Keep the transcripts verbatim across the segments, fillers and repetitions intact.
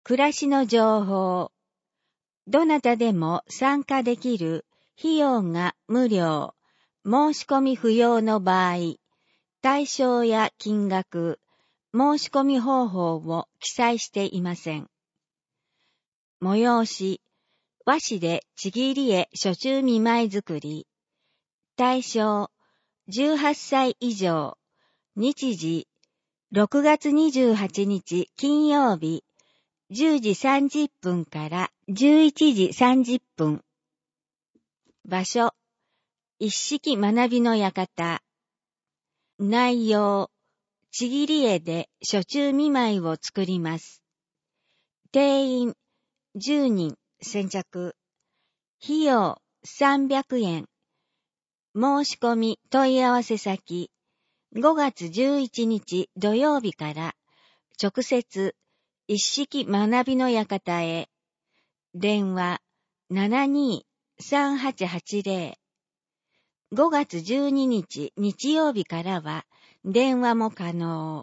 暮らしの情報。どなたでも参加できる費用が無料、申し込み不要の場合、対象や金額、申し込み方法を記載していません。催し、和紙でちぎり絵暑中見舞い作り。対象、じゅうはっさい以上。日時、ろくがつにじゅうはちにち金曜日、じゅうじさんじゅっぷんからじゅういちじさんじゅっぷん。場所、一式学びの館。内容、ちぎり絵で暑中見舞いを作ります。定員、じゅうにん先着。費用、さんびゃくえん。申し込み問い合わせ先、ごがつじゅういちにち土曜日から直接一式学びの館へ。電話 ななにーさんはちはちぜろ。ごがつじゅうににち日曜日からは電話も可能。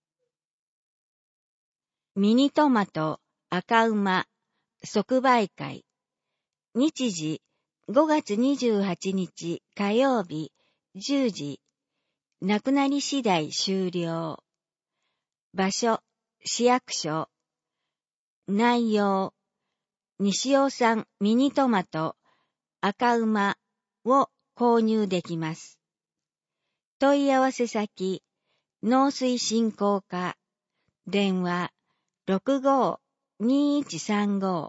ミニトマト赤馬即売会。日時ごがつにじゅうはちにち火曜日じゅうじ。なくなり次第終了。場所市役所。内容西尾産ミニトマト赤馬を購入できます。問い合わせ先農水振興課。電話 ろくごーにーいちさんご。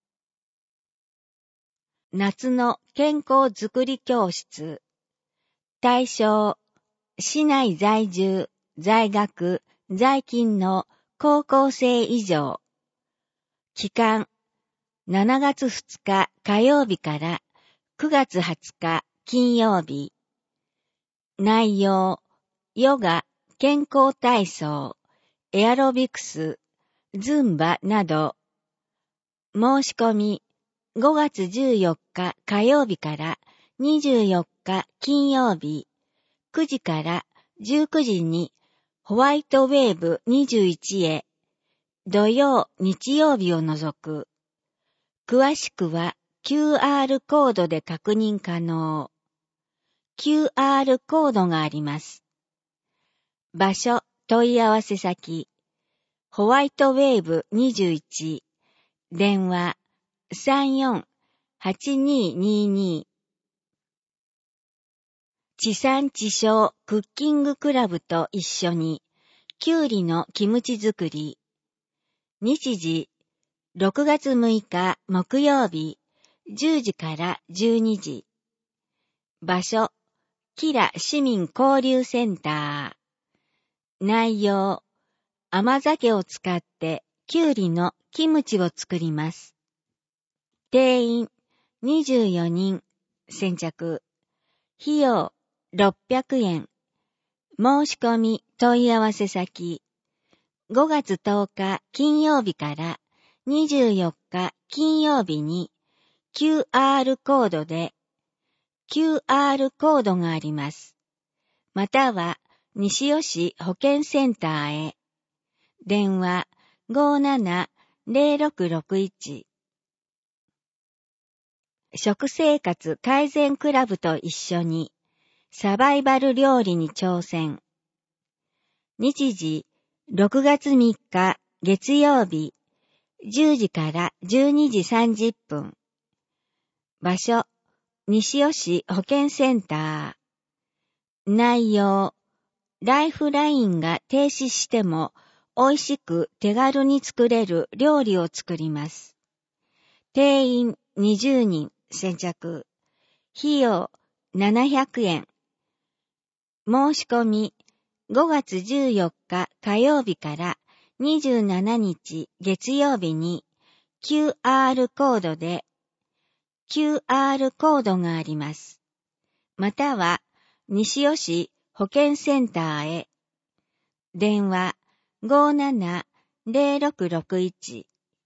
夏の健康づくり教室。対象、市内在住、在学、在勤の高校生以上。期間、しちがつふつか火曜日からくがつはつか金曜日。内容、ヨガ、健康体操、エアロビクス、ズンバなど。申し込み、ごがつじゅうよっか火曜日からにじゅうよっか金曜日、くじからじゅうくじにホワイトウェーブにじゅういちへ、土曜、日曜日を除く。詳しくは キューアール コードで確認可能。キューアール コードがあります。場所、問い合わせ先、ホワイトウェーブにじゅういち、電話 さんよんはちにーにーにー。地産地消クッキングクラブと一緒に、きゅうりのキムチ作り。日時、ろくがつむいか木曜日、じゅうじからじゅうにじ。場所、キラ市民交流センター。内容、甘酒を使ってきゅうりのキムチを作ります。定員、にじゅうよにん先着。費用、ろっぴゃくえん。申し込み問い合わせ先、ごがつとおか金曜日からにじゅうよっか金曜日に キューアール コードで キューアール コードがあります。または西尾市保健センターへ。電話 ごーななぜろろくろくいち。食生活改善クラブと一緒にサバイバル料理に挑戦。日時、ろくがつみっか月曜日、じゅうじからじゅうにじさんじゅっぷん。場所、西尾市保健センター。内容、ライフラインが停止しても美味しく手軽に作れる料理を作ります。定員にじゅうにん先着。費用ななひゃくえん。申し込みごがつじゅうよっか火曜日からにじゅうしちにち月曜日に キューアール コードで キューアール コードがあります。または西尾市保健センターへ。電話 ごーななぜろろくろくいち。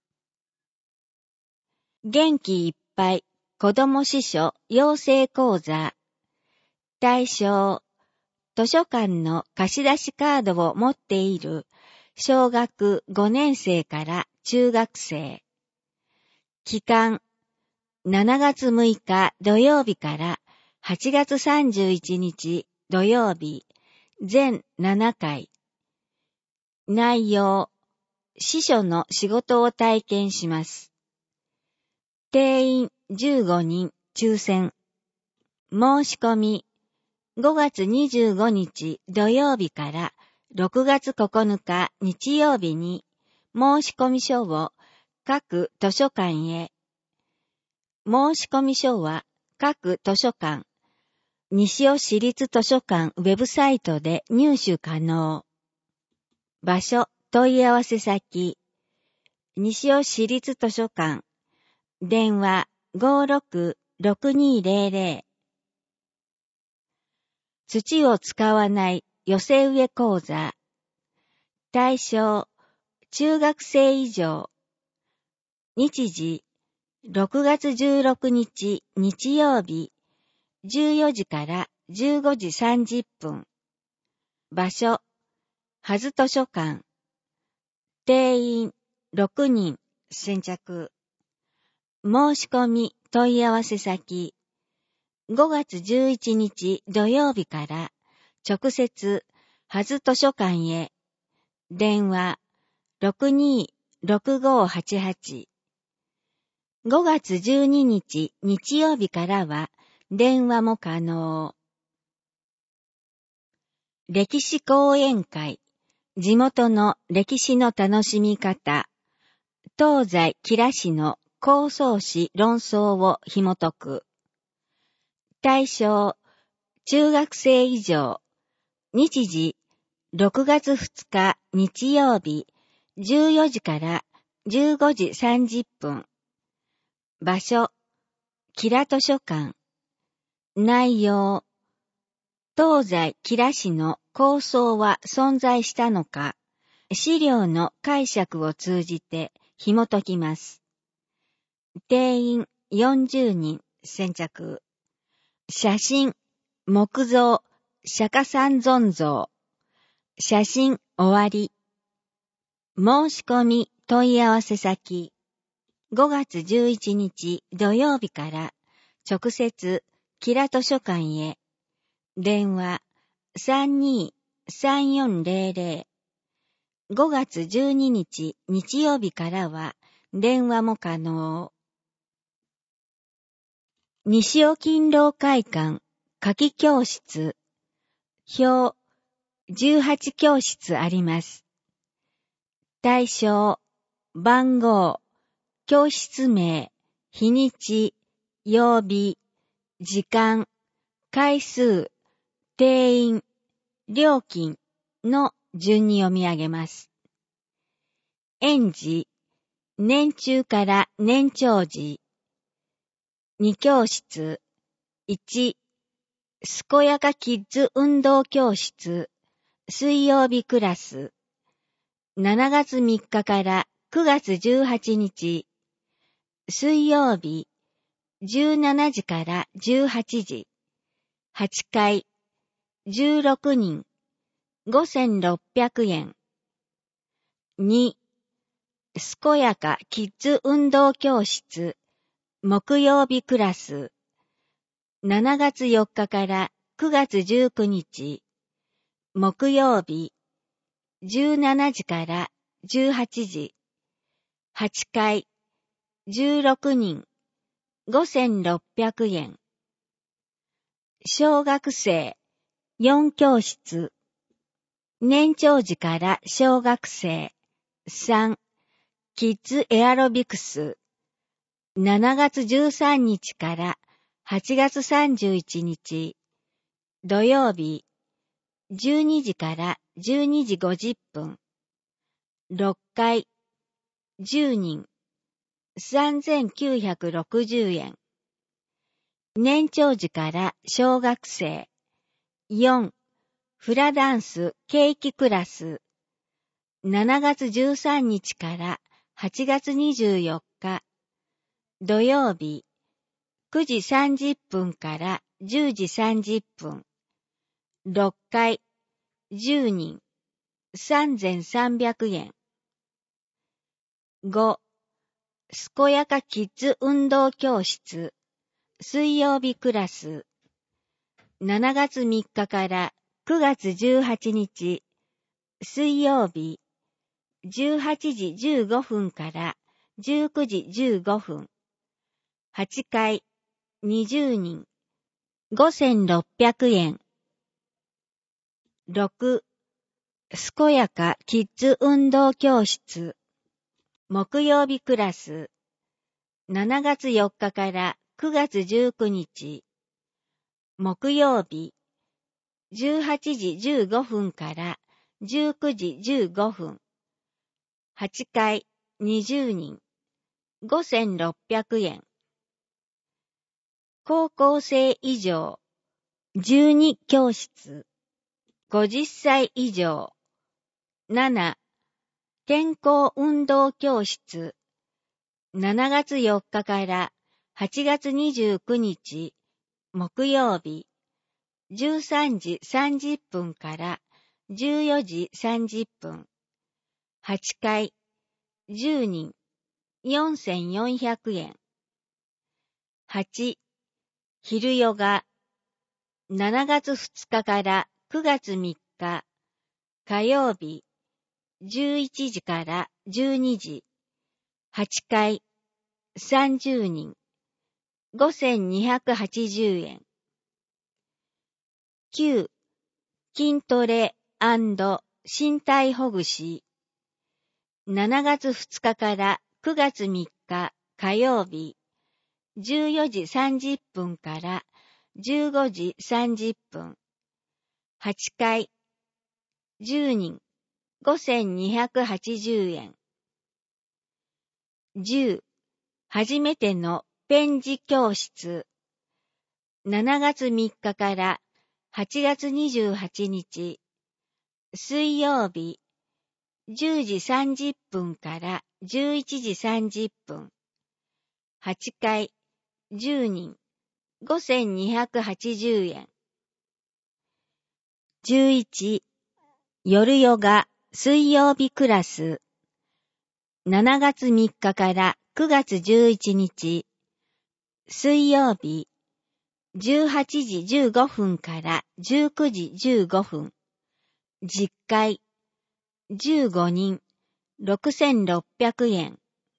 元気いっぱい子ども司書養成講座。対象、図書館の貸し出しカードを持っている小学ごねんせいから中学生。期間、しちがつむいか土曜日からはちがつさんじゅういちにち土曜日、全ななかい。内容、司書の仕事を体験します。定員じゅうごにん抽選。申し込み、ごがつにじゅうごにち土曜日からろくがつここのか日曜日に申し込み書を各図書館へ。申し込み書は各図書館、西尾市立図書館ウェブサイトで入手可能。場所、問い合わせ先、西尾市立図書館、電話 ごーろくろくにーぜろぜろ。土を使わない寄せ植え講座。対象、中学生以上。日時、ろくがつじゅうろくにち日曜日、じゅうよじからじゅうごじさんじゅっぷん。場所、はず図書館。定員ろくにん先着。申し込み問い合わせ先。ごがつじゅういちにち土曜日から直接はず図書館へ。電話 ろくにーろくごーはちはち。ごがつじゅうににち日曜日からは電話も可能。歴史講演会。地元の歴史の楽しみ方。東西吉良市の構想史論争を紐解く。対象、中学生以上。日時、ろくがつふつか日曜日、じゅうよじからじゅうごじさんじゅっぷん。場所、吉良図書館。内容、東西吉良市の構想は存在したのか、資料の解釈を通じて紐解きます。定員よんじゅうにん先着。写真、木造、釈迦三尊像。写真終わり。申し込み問い合わせ先。ごがつじゅういちにち土曜日から直接吉良図書館へ。電話 さんにーさんよんぜろぜろ。ごがつじゅうににち日曜日からは電話も可能。西尾勤労会館夏季教室。表じゅうはちきょうしつあります。対象、番号、教室名、日にち、曜日、時間、回数、定員、料金の順に読み上げます。園児、年中から年長児。に教室。いち、健やかキッズ運動教室。水曜日クラス。しちがつみっかからくがつじゅうはちにち。水曜日。じゅうしちじからじゅうはちじ。はちかい。じゅうろくにん。ごせんろっぴゃくえん。に、健やかキッズ運動教室。木曜日クラス。しちがつよっかからくがつじゅうくにち。木曜日。じゅうしちじからじゅうはちじ。はちかい。じゅうろくにん。ごせんろっぴゃくえん。小学生。よん教室。年長児から小学生。さん、キッズエアロビクス。しちがつじゅうさんにちからはちがつさんじゅういちにち。土曜日。じゅうにじからじゅうにじごじゅっぷん。ろっかい。じゅうにん。さんぜんきゅうひゃくろくじゅうえん。年長児から小学生。よん、フラダンスケーキクラス。しちがつじゅうさんにちからはちがつにじゅうよっか。土曜日。くじさんじゅっぷんからじゅうじさんじゅっぷん。ろっかい。じゅうにん。さんぜんさんびゃくえん。 ご、健やかキッズ運動教室、水曜日クラス。しちがつみっかからくがつじゅうはちにち、水曜日、じゅうはちじじゅうごふんからじゅうくじじゅうごふん。はちかい、にじゅうにん、ごせんろっぴゃくえん。ろく、健やかキッズ運動教室、木曜日クラス。しちがつよっかからくがつじゅうくにち、木曜日、じゅうはちじじゅうごふんからじゅうくじじゅうごふん。はちかい、にじゅうにん、ごせんろっぴゃくえん。高校生以上、じゅうに教室。ごじゅっさい以上。なな、健康運動教室。しちがつよっかからはちがつにじゅうくにち、木曜日、じゅうさんじさんじゅっぷんからじゅうよじさんじゅっぷん。はちかい、じゅうにん、よんせんよんひゃくえん。はち、昼ヨガ。しちがつふつかからくがつみっか、火曜日、じゅういちじからじゅうにじ。はちかい、さんじゅうにん、ごせんにひゃくはちじゅうえん。きゅう、筋トレ&身体ほぐし。しちがつふつかからくがつみっか火曜日、じゅうよじさんじゅっぷんからじゅうごじさんじゅっぷん。はちかい、じゅうにん、ごせんにひゃくはちじゅうえん。じゅう、初めてのペン字教室。しちがつみっかからはちがつにじゅうはちにち、水曜日、じゅうじさんじゅっぷんからじゅういちじさんじゅっぷん。はちかい、じゅうにん、ごせんにひゃくはちじゅうえん。じゅういち、夜ヨガ水曜日クラス。しちがつみっかからくがつじゅういちにち、水曜日、じゅうはちじじゅうごふんからじゅうくじじゅうごふん。実会、じゅうごにん、ろくせんろっぴゃくえん。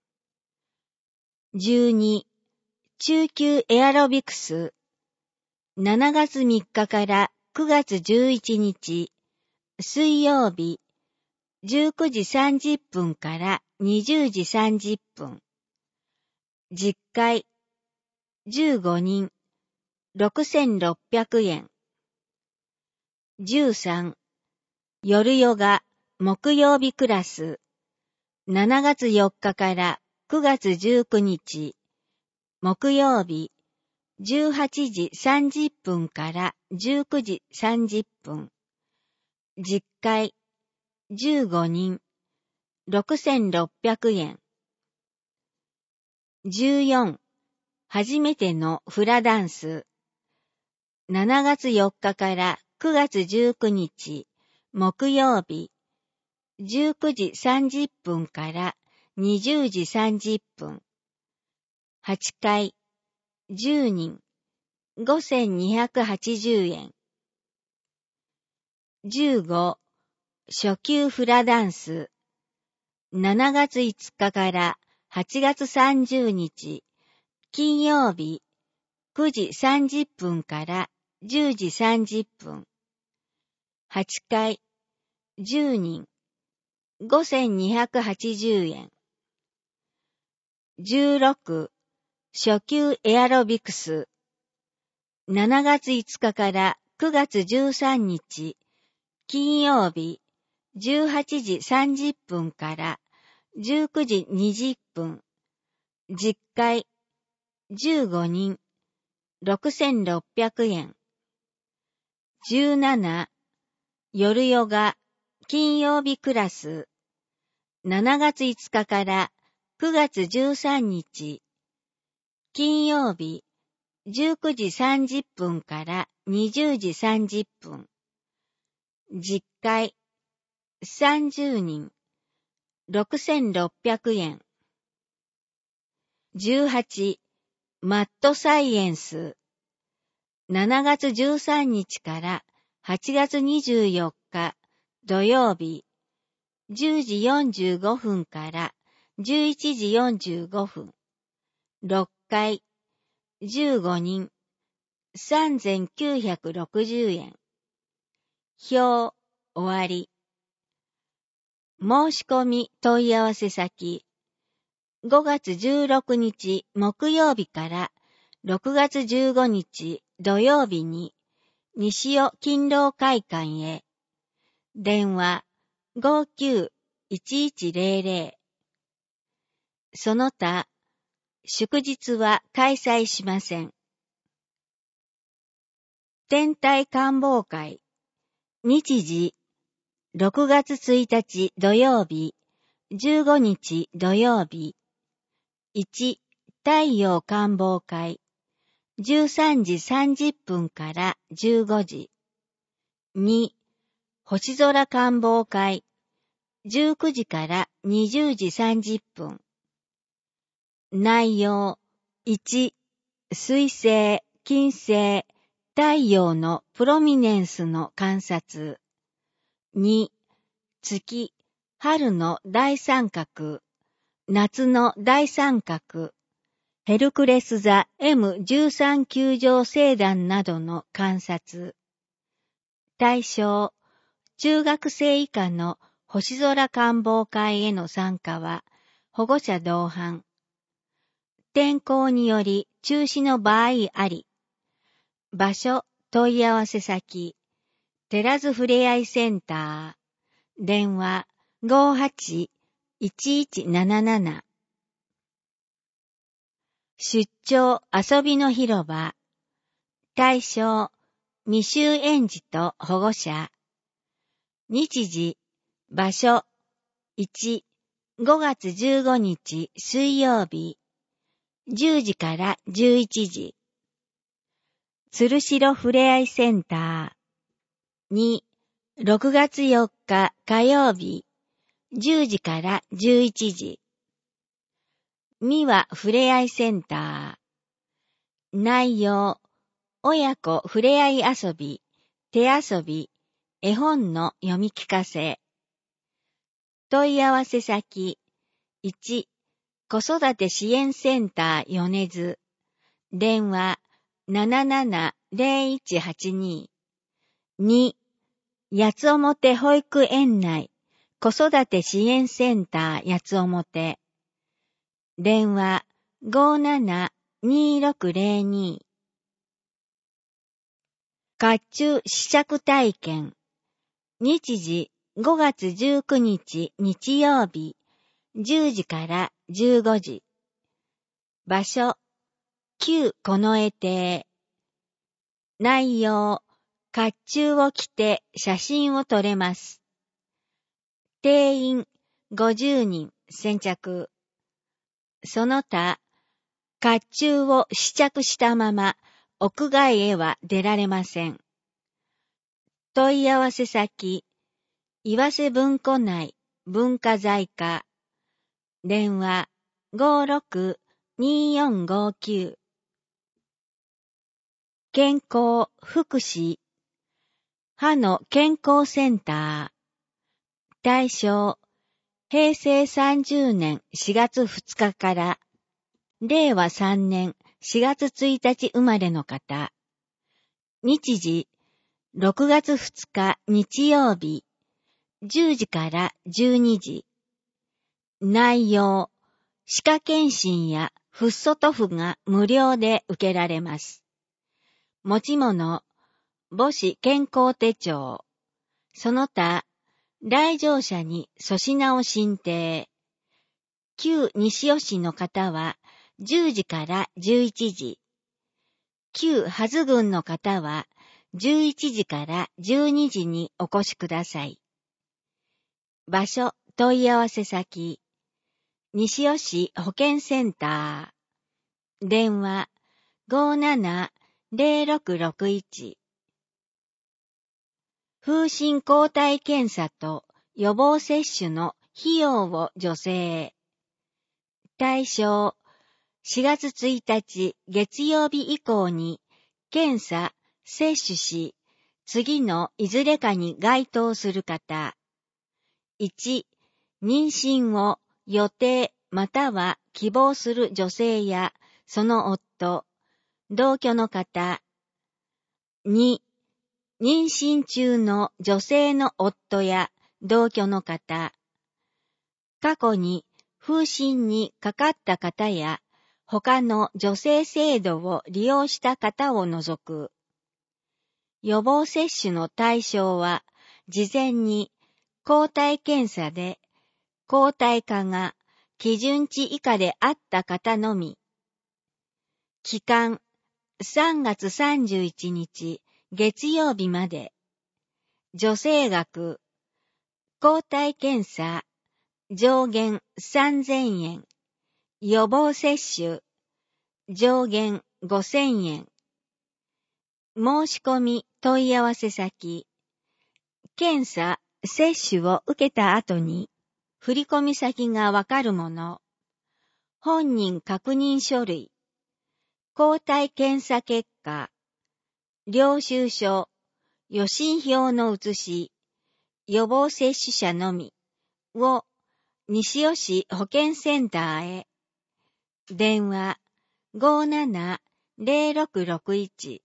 じゅうに、中級エアロビクス。しちがつみっかからくがつじゅういちにち、水曜日、じゅうくじさんじゅっぷんからにじゅうじさんじゅっぷん。実会、じゅうごにん、ろくせんろっぴゃくえん。じゅうさん、夜ヨガ木曜日クラス。しちがつよっかからくがつじゅうくにち、木曜日、じゅうはちじさんじゅっぷんからじゅうくじさんじゅっぷん。実会、じゅうごにん、ろくせんろっぴゃくえん。じゅうよん、初めてのフラダンス。しちがつよっかからくがつじゅうくにち、木曜日、じゅうくじさんじゅっぷんからにじゅうじさんじゅっぷん。はちかい、じゅうにん、ごせんにひゃくはちじゅうえん。じゅうご、初級フラダンス。しちがついつかからはちがつさんじゅうにち、金曜日、くじさんじゅっぷんからじゅうじさんじゅっぷん。はちかい、じゅうにん、ごせんにひゃくはちじゅうえん。じゅうろく、初級エアロビクス。しちがついつかからくがつじゅうさんにち、金曜日、じゅうはちじさんじゅっぷんからじゅうくじにじゅっぷん。実会、じゅうごにん、ろくせんろっぴゃくえん。じゅうなな、夜ヨガ金曜日クラス。しちがついつかからくがつじゅうさんにち、金曜日、じゅうくじさんじゅっぷんからにじゅうじさんじゅっぷん。実会、さんじゅうにん、ろくせんろっぴゃくえん。 じゅうはち、マッドサイエンス。しちがつじゅうさんにちからはちがつにじゅうよっか土曜日、じゅうじよんじゅうごふんからじゅういちじよんじゅうごふん。ろっかい、じゅうごにん、さんぜんきゅうひゃくろくじゅうえん。表、終わり。申し込み問い合わせ先。ごがつじゅうろくにち木曜日からろくがつじゅうごにち土曜日に西尾勤労会館へ。電話 ごきゅういちいちゼロゼロ。その他、祝日は開催しません。天体観望会。日時、ろくがつついたち土曜日、じゅうごにち土曜日。いち、太陽観望会。じゅうさんじさんじゅっぷんからじゅうごじ。に、星空観望会。じゅうくじからにじゅうじさんじゅっぷん。内容。いち、水星、金星、太陽のプロミネンスの観察。に、月、春の大三角、夏の大三角、ヘルクレス座 エムじゅうさん 球状星団などの観察。対象、中学生以下の星空観望会への参加は保護者同伴。天候により中止の場合あり。場所、問い合わせ先、寺津ふれあいセンター。電話 ごはちいちいちなななな。出張遊びの広場。対象、未就園児と保護者。日時、場所、いち、ごがつじゅうごにち水曜日、じゅうじからじゅういちじ。鶴代ふれあいセンター。に、ろくがつよっか火曜日、じゅうじからじゅういちじ。三輪ふれあいセンター。内容、親子ふれあい遊び、手遊び、絵本の読み聞かせ。問い合わせ先、いち、子育て支援センター米津。電話 ななななゼロいちはちに。に、八つ表保育園内子育て支援センター八つ表。電話 ごななにろくゼロに。甲冑試着体験。日時ごがつじゅうくにち日曜日、じゅうじからじゅうごじ。場所、旧近衛邸。内容、甲冑を着て写真を撮れます。定員ごじゅうにん先着。その他、甲冑を試着したまま屋外へは出られません。問い合わせ先、岩瀬文庫内文化財課。電話 ごろくによんごきゅう。健康福祉歯の健康センター。対象、へいせいさんじゅうねんしがつふつかかられいわさんねんしがつついたち生まれの方。日時、ろくがつふつか日曜日、じゅうじからじゅうにじ。内容、歯科検診やフッ素塗布が無料で受けられます。持ち物、母子健康手帳。その他、来場者に粗品を進呈。旧西尾市の方はじゅうじからじゅういちじ。旧はず郡の方はじゅういちじからじゅうにじにお越しください。場所、問い合わせ先。西尾市保健センター。電話 ごななゼロろくろくいち。風疹抗体検査と予防接種の費用を助成。対象、 しがつついたち月曜日以降に検査、接種し、次のいずれかに該当する方。いち、妊娠を予定または希望する女性やその夫、同居の方。に、妊娠中の女性の夫や同居の方。過去に風疹にかかった方や他の女性制度を利用した方を除く。予防接種の対象は事前に抗体検査で抗体価が基準値以下であった方のみ。期間さんがつさんじゅういちにち月曜日まで。助成額抗体検査上限さんぜんえん。予防接種上限ごせんえん。申し込み問い合わせ先。検査、接種を受けた後に振込先がわかるもの。本人確認書類。抗体検査結果。領収書。予診票の写し。予防接種者のみ。を西尾市保健センターへ。電話 ごーなな ぜろろくろくいち。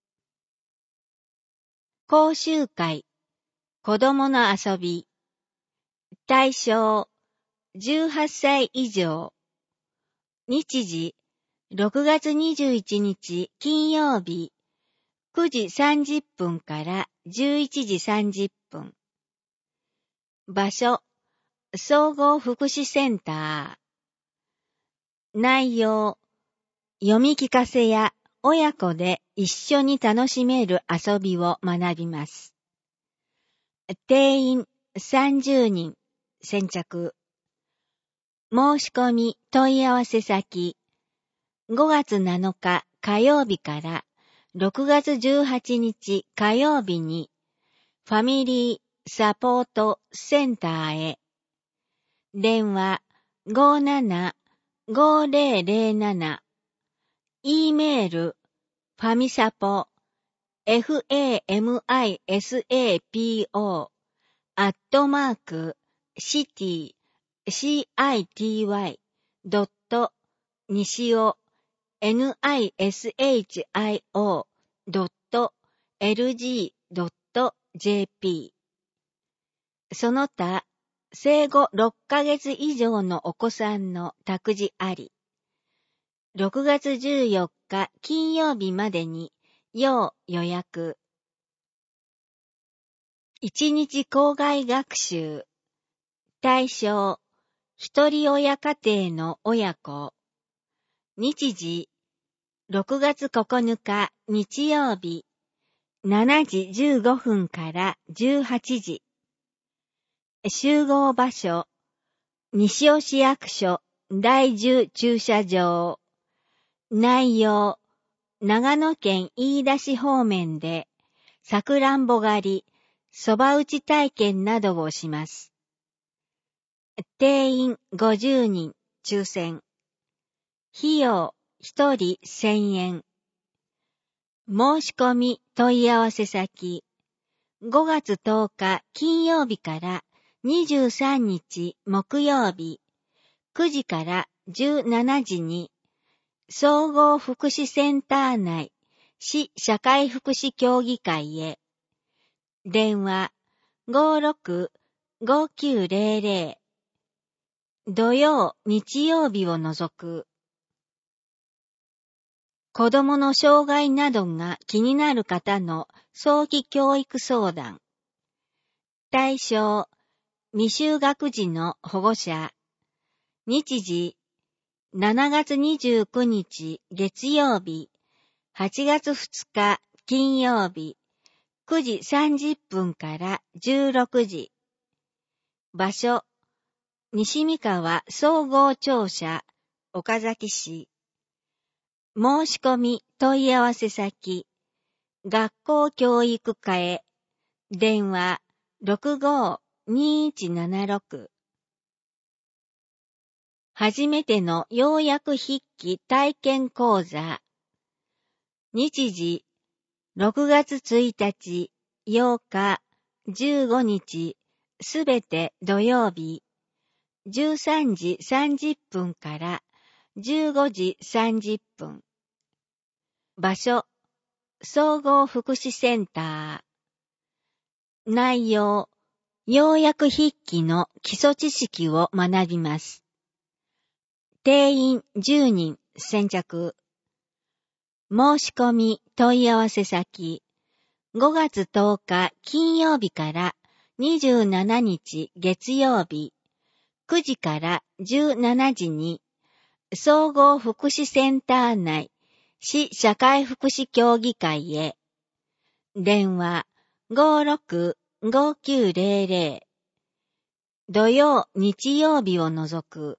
講習会。子供の遊び。対象じゅうはっさい以上。日時ろくがつにじゅういちにち金曜日くじさんじゅっぷんからじゅういちじさんじゅっぷん。場所総合福祉センター。内容読み聞かせや親子で一緒に楽しめる遊びを学びます。定員さんじゅうにん先着。申し込み問い合わせ先。ごがつなのか火曜日からろくがつじゅうはちにち火曜日にファミリーサポートセンターへ。電話 ごーなな ごーぜろぜろなな。E メールファミサポ フ エー エム アイ エス エー ピー オー アットマークシティ シー アイ ティー ワイ ドット西尾 ニシオ ドット エルジー ドット ジェーピー。その他、生後ろっかげつ以上のお子さんの託児あり。ろくがつじゅうよっか金曜日までに要予約。いちにち校外学習。対象、一人親家庭の親子。日時、ろくがつここのか日曜日、しちじじゅうごふんからじゅうはちじ。集合場所、西尾市役所第じゅう駐車場。内容、長野県飯田市方面で、さくらんぼ狩り、そば打ち体験などをします。定員ごじゅうにん、抽選。費用、ひとりせんえん。申し込み問い合わせ先。ごがつとおか金曜日からにじゅうさんにち木曜日、くじからじゅうしちじに、総合福祉センター内、市社会福祉協議会へ。電話 ごーろく ごーきゅうぜろぜろ。土曜、日曜日を除く。子供の障害などが気になる方の早期教育相談。対象、未就学児の保護者。日時、しちがつにじゅうくにち月曜日、はちがつふつか金曜日、くじさんじゅっぷんからじゅうろくじ。場所、西三河総合庁舎、岡崎市。申し込み問い合わせ先、学校教育課へ。電話ろくごーにーいちななろく。 初めての要約筆記体験講座。日時、ろくがつついたち、ようか、じゅうごにち、すべて土曜日、じゅうさんじさんじゅっぷんからじゅうごじさんじゅっぷん。場所、総合福祉センター。内容、要約筆記の基礎知識を学びます。定員じゅうにん先着。申し込み問い合わせ先、ごがつとおか金曜日からにじゅうしちにち月曜日、くじからじゅうしちじに、総合福祉センター内、市社会福祉協議会へ。電話 ごーろくごきゅうぜろぜろ。土曜、日曜日を除く。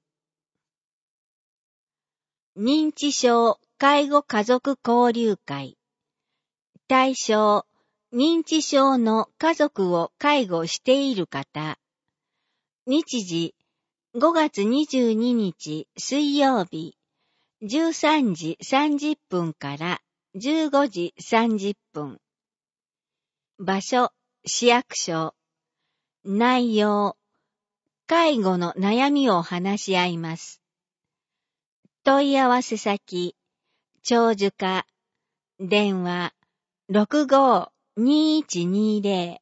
認知症介護家族交流会。対象、認知症の家族を介護している方。日時、ごがつにじゅうににち水曜日、じゅうさんじさんじゅっぷんからじゅうごじさんじゅっぷん。場所、市役所。内容、介護の悩みを話し合います。問い合わせ先、長寿課、電話、ろくごーにいちにぜ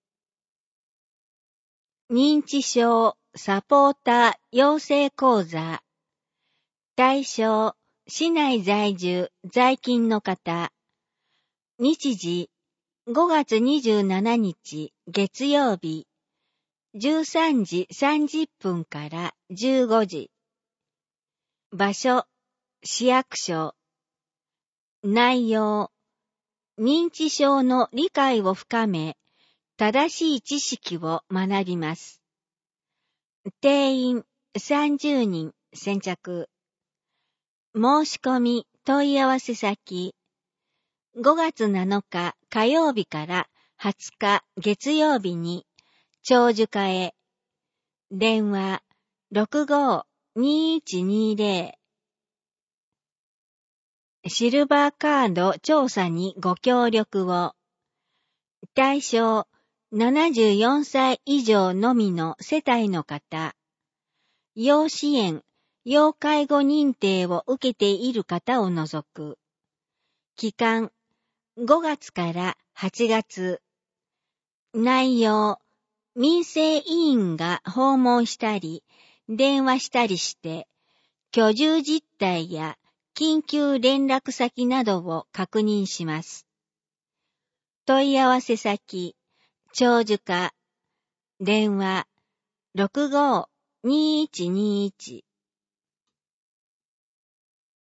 ろ。認知症サポーター養成講座。対象、市内在住在勤の方。日時、ごがつにじゅうしちにち月曜日、じゅうさんじさんじゅっぷんからじゅうごじ。場所、市役所。内容、認知症の理解を深め、正しい知識を学びます。定員さんじゅうにん先着。申し込み問い合わせ先、ごがつなのか火曜日からはつか月曜日に長寿課へ。電話 ろくごーにいちにぜろ。シルバーカード調査にご協力を。対象ななじゅうよんさい以上のみの世帯の方。要支援、要介護認定を受けている方を除く。期間ごがつからはちがつ。内容、民生委員が訪問したり、電話したりして、居住実態や緊急連絡先などを確認します。問い合わせ先、長寿課、電話ろくごーにいちにいち。